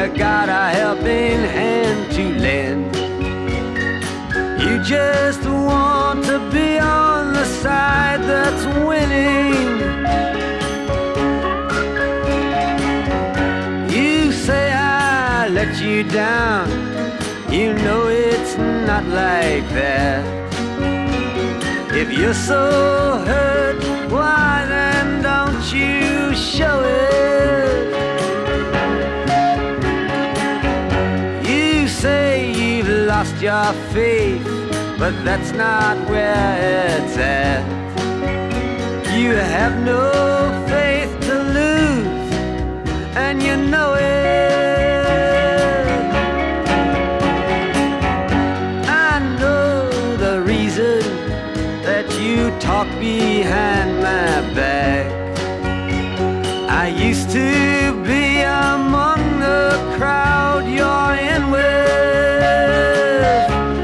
got a helping hand to lend. You just want to be on the side that's winning. You say I let you down, you know it's not like that. If you're so hurt, why then don't you show it? You say you've lost your faith, but that's not where it's at. You have no faith to lose, and you know it. I know the reason that you talk behind my back. I used to be among the crowd you're in with.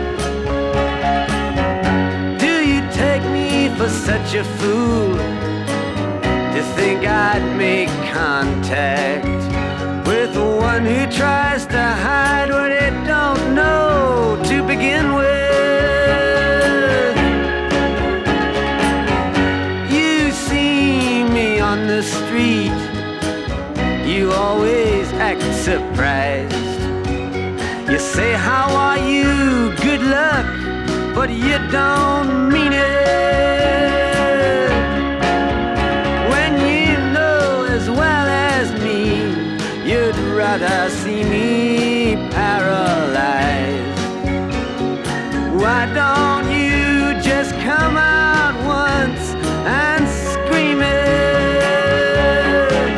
Do you take me for such a fool to think I'd make contact with one who tries to hide what it don't know to begin with? You see me on the street, you always act surprised. You say, how are you? Good luck, but you don't mean it. When you know as well as me, you'd rather see me paralyzed. Why don't you just come out once and scream it?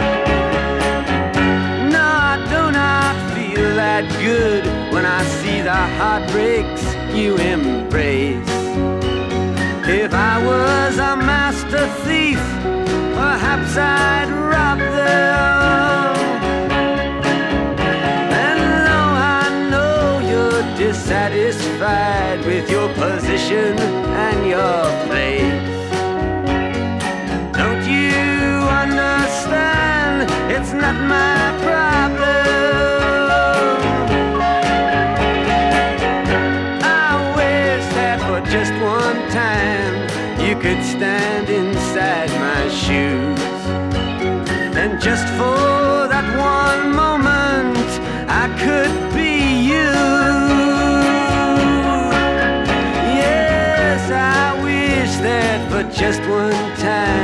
No, I do not feel that good when I see the heartbreaks you embrace. If I was a master thief, perhaps I'd rob them. And though I know you're dissatisfied with your position and your place, don't you understand? It's not my problem. Just one time you could stand inside my shoes, and just for that one moment I could be you. Yes, I wish that for just one time